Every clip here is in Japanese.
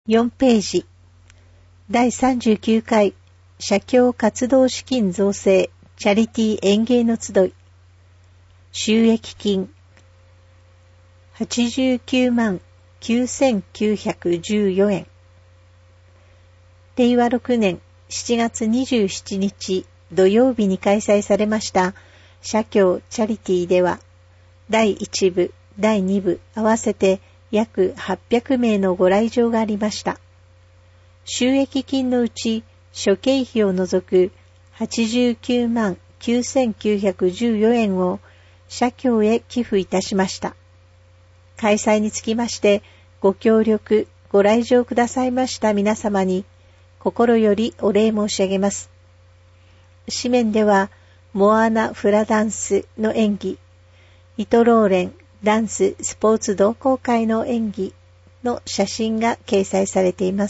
4ページ。第39回社協活動資金造成チャリティー園芸の集い。収益金89万9914円。令和6年7月27日土曜日に開催されました社協チャリティーでは、第1部、第2部合わせて約800名のご来場がありました。収益金のうち諸経費を除く89万9914円を社協へ寄付いたしました。開催につきましてご協力、ご来場くださいました皆様に心よりお礼申し上げます。紙面では、モアナ・フラダンスの演技、イトローレンダンススポーツ同好会の演技の写真が掲載されています。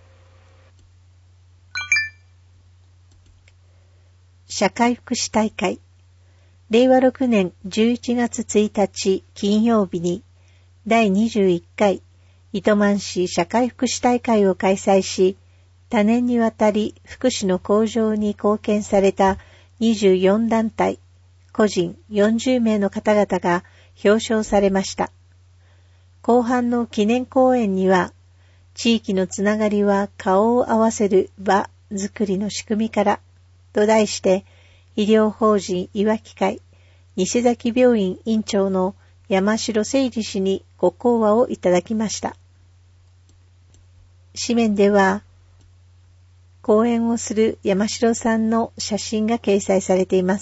社会福祉大会。令和6年11月1日金曜日に第21回糸満市社会福祉大会を開催し、多年にわたり福祉の向上に貢献された24団体、個人40名の方々が表彰されました。後半の記念講演には、地域のつながりは顔を合わせる場づくりの仕組みからと題して、医療法人いわき会西崎病院院長の山城誠二氏にご講話をいただきました。紙面では、講演をする山城さんの写真が掲載されています。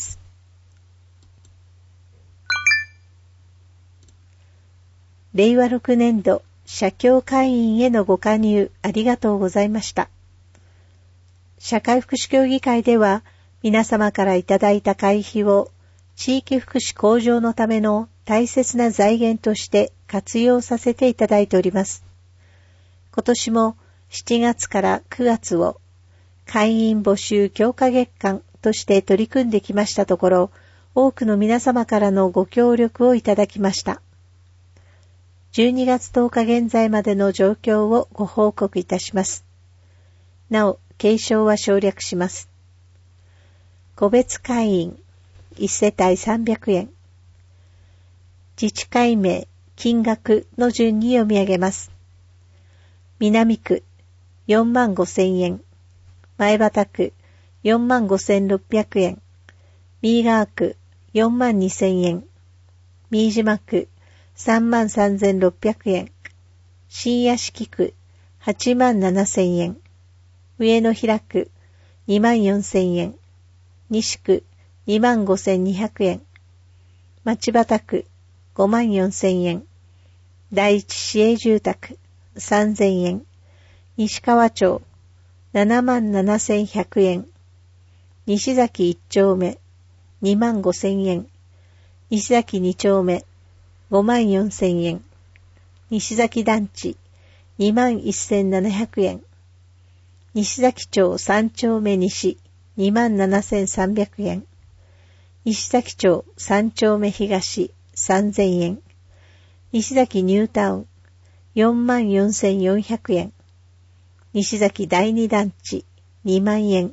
令和6年度社協会員へのご加入ありがとうございました。社会福祉協議会では皆様からいただいた会費を地域福祉向上のための大切な財源として活用させていただいております。今年も7月から9月を会員募集強化月間として取り組んできましたところ、多くの皆様からのご協力をいただきました。12月10日現在までの状況をご報告いたします。なお、継承は省略します。個別会員1世帯300円。自治会名、金額の順に読み上げます。南区45,000円。前畑区45,600円。右側区42,000円。新島区33,600円。新屋敷区87,000円。上野平区24,000円。西区25,200円。町畑区54,000円。第一市営住宅3,000円。西川町77,100円。西崎1丁目25,000円。西崎2丁目54,000円。西崎団地21,700円。西崎町3丁目西27,300円。西崎町3丁目東3,000円。西崎ニュータウン44,400円。西崎第二団地2万円。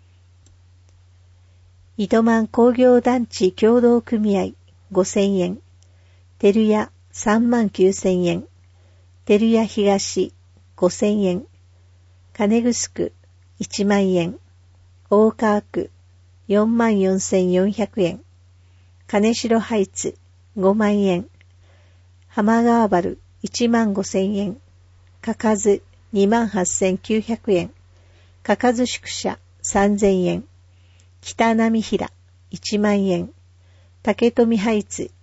糸満工業団地協同組合5,000円。照屋39,000円。照屋東5,000円。金城1万円。大川区44,400円。金城ハイツ5万円。浜川原15,000円。かかず28,900円。かかず宿舎3,000円。北波平1万円。竹富ハイツ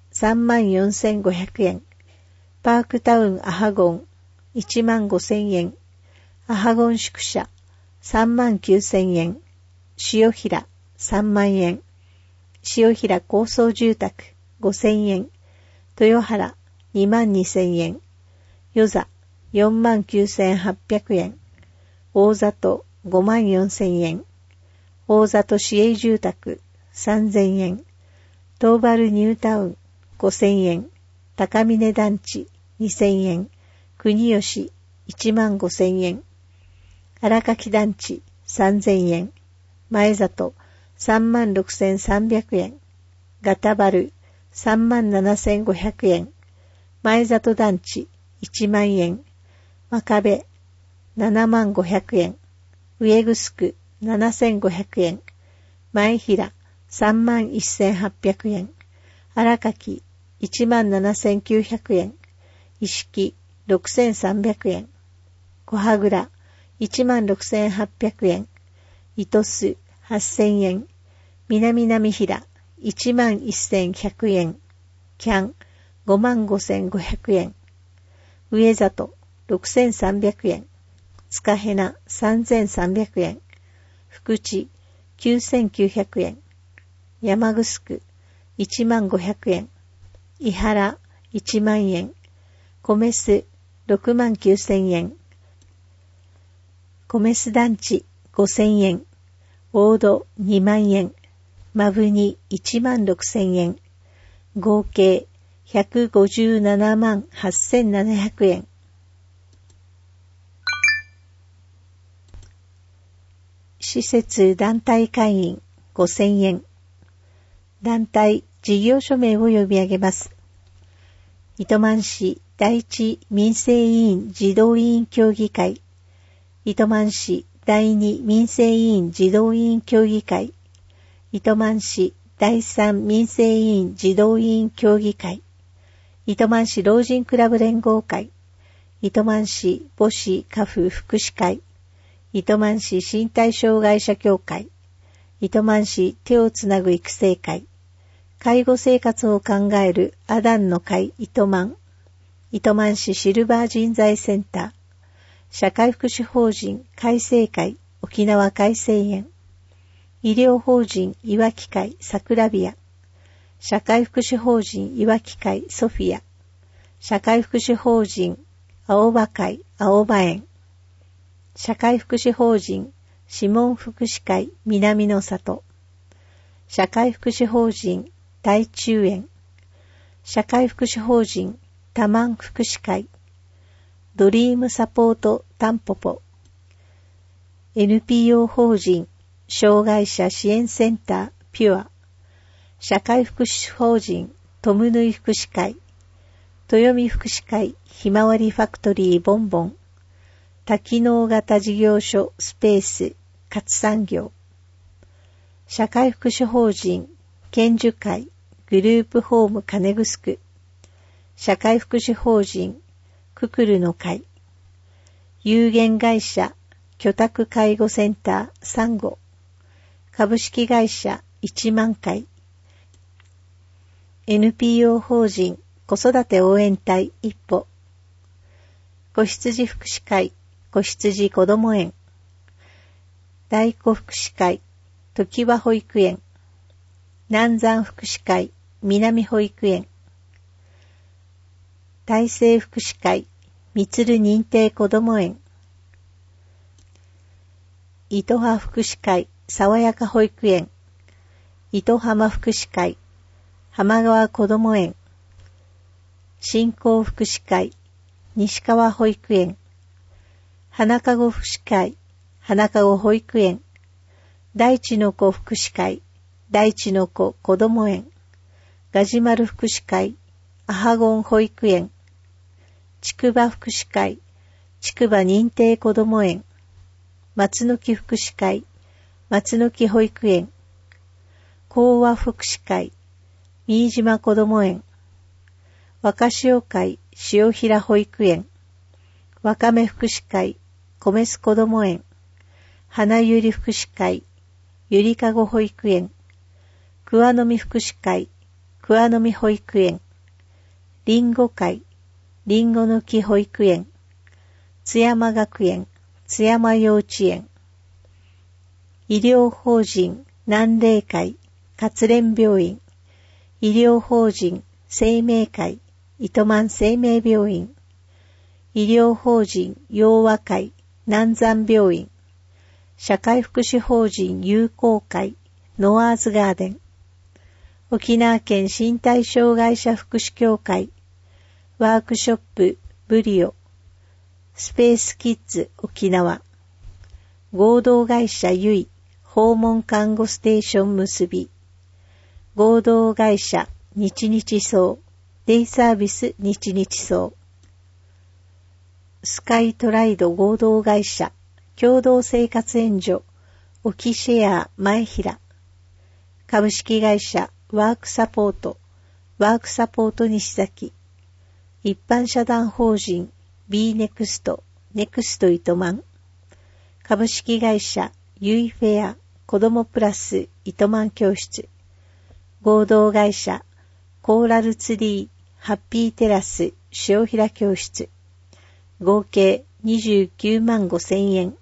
34,500円。パークタウンアハゴン15,000円。アハゴン宿舎39,000円。塩平3万円。塩平高層住宅5,000円。豊原22,000円。与座49,800円。大里54,000円。大里市営住宅3,000円。東原ニュータウン5,000円。高峰団地2,000円。国吉 15,000円。荒垣団地3,000円。前里36,300円。ガタバル37,500円。前里団地1万円。真壁75,000円。上城7,500円。前平31,800円。荒垣17,900円。石木6,300円。小羽倉16,800円。糸須8,000円。南波平11,100円。キャン55,500円。上里6,300円。塚へな3,300円。福地9,900円。山城15,000円。伊原1万円。米須69,000円。米須団地5,000円。大戸2万円。真国16,000円。合計1,578,700円。施設団体会員5,000円。団体事業所名を読み上げます。糸満市第一民生委員児童委員協議会、糸満市第二民生委員児童委員協議会、糸満市第三民生委員児童委員協議会、糸満市老人クラブ連合会、糸満市母子家父福祉会、糸満市身体障害者協会、糸満市手をつなぐ育成会、介護生活を考えるアダンの会糸満、糸満市シルバー人材センター、社会福祉法人改正会沖縄改正園、医療法人いわき会桜ビア、社会福祉法人いわき会ソフィア、社会福祉法人青葉会青葉園、社会福祉法人諮問福祉会南の里、社会福祉法人大中園、社会福祉法人多満福祉会、ドリームサポートタンポポ、NPO 法人障害者支援センターピュア、社会福祉法人トムヌイ福祉会、豊見福祉会ひまわりファクトリーボンボン、多機能型事業所スペース活産業、社会福祉法人健樹会グループホーム金城、社会福祉法人ククルの会、有限会社居宅介護センターサンゴ、株式会社1万回、NPO 法人子育て応援隊一歩、子羊福祉会子羊こども園、大子福祉会時和保育園、南山福祉会南保育園、大成福祉会みつる認定こども園、糸葉福祉会爽やか保育園、糸浜福祉会浜川こども園、振興福祉会西川保育園、花かご福祉会花かご保育園、大地の子福祉会大地の子こども園、ガジマル福祉会アハゴン保育園、筑波福祉会筑波認定こども園、松の木福祉会松の木保育園、講和福祉会新島こども園、若潮会潮平保育園、わかめ福祉会米須こども園、花ゆり福祉会ゆりかご保育園、桑の実福祉会桑の実保育園、りんご会りんごの木保育園、津山学園津山幼稚園、医療法人南霊会勝連病院、医療法人生命会糸満生命病院、医療法人陽和会南山病院、社会福祉法人友好会ノアーズガーデン、沖縄県身体障害者福祉協会ワークショップブリオ、 スペースキッズ沖縄、合同会社ゆい訪問看護ステーション結び、合同会社日日荘デイサービス日日荘、スカイトライド合同会社共同生活援助沖シェア前平、株式会社ワークサポート西崎、一般社団法人 B ネクスト糸満、株式会社ユイフェア子どもプラス糸満教室、合同会社コーラルツリーハッピーテラス塩平教室、合計29万5,000円。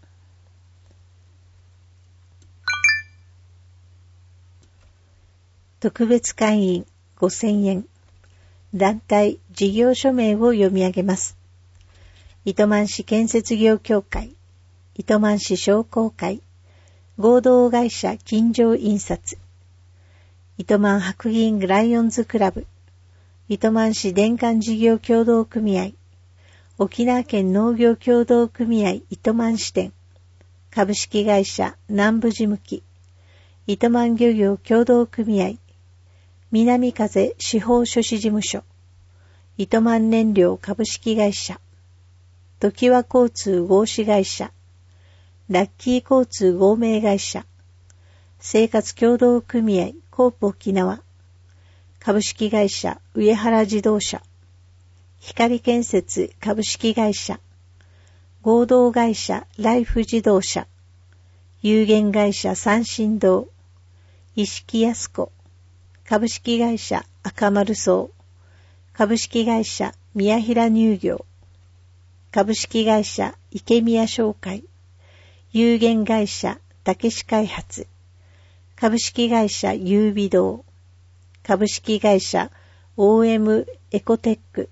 特別会員5,000円。団体事業所名を読み上げます。糸満市建設業協会、糸満市商工会、合同会社金城印刷、糸満白銀ライオンズクラブ、糸満市電管事業協同組合、沖縄県農業協同組合糸満支店、株式会社南部事務機、糸満漁業協同組合、南風司法書士事務所、糸満燃料株式会社、時和交通合資会社、ラッキー交通合名会社、生活協同組合コープ沖縄、株式会社上原自動車、光建設株式会社、合同会社ライフ自動車、有限会社三振堂、石木康子、株式会社赤丸荘、株式会社宮平乳業、株式会社池宮商会、有限会社竹志開発、株式会社優美堂、株式会社 OM エコテック、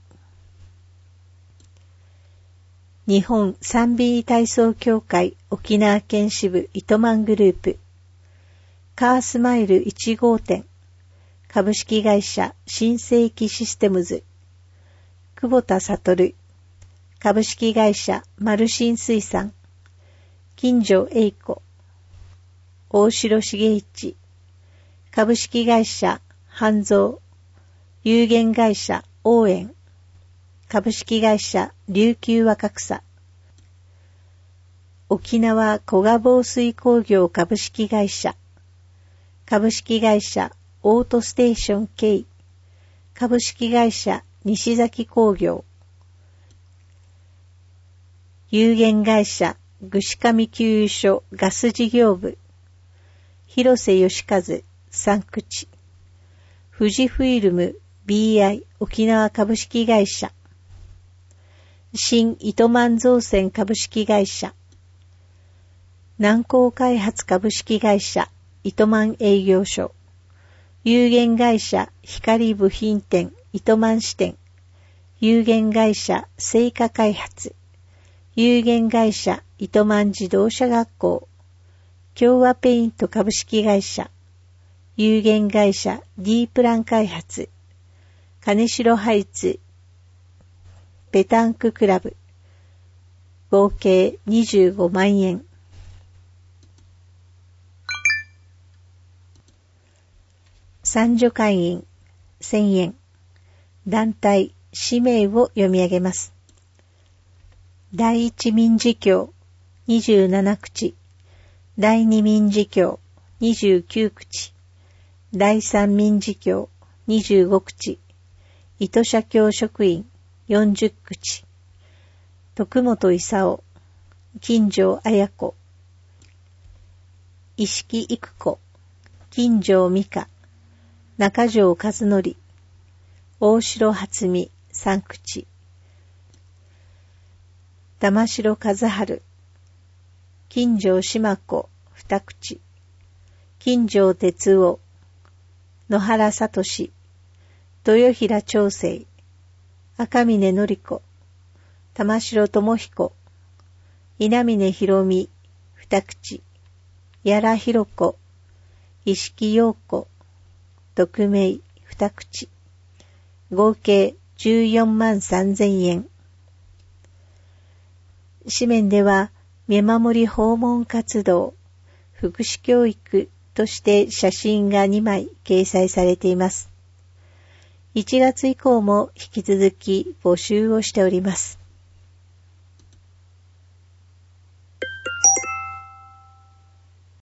日本賛美体操協会沖縄県支部糸満グループ、カースマイル1号店、株式会社新世紀システムズ、久保田悟、株式会社マルシン水産、金城栄子、大城茂一、株式会社半蔵、有限会社応援、株式会社琉球若草、沖縄古賀防水工業株式会社、株式会社オートステーション K、 株式会社西崎工業、有限会社ぐしかみ給油所ガス事業部、広瀬義和三口、富士フイルム BI 沖縄株式会社、新糸満造船株式会社、南港開発株式会社糸満営業所、有限会社光部品店糸満支店、有限会社成果開発、有限会社糸満自動車学校、共和ペイント株式会社、有限会社 D プラン開発、金城ハイツペタンククラブ、合計25万円。参助会員1000円。団体氏名を読み上げます。第一民事協27口、第二民事協29口、第三民事協25口、糸社協職員40口、徳本勲、金城綾子、石木育子、金城美香、中条和則、大城初美3口、玉城和春、金城島子2口、金城哲夫、野原聡、豊平長生、赤峰典子、玉城智彦、稲峰博美2口、矢良博子、石木陽子、匿名2口、合計14万3000円。 紙面では、見守り訪問活動、福祉教育として写真が2枚掲載されています。1月以降も引き続き募集をしております。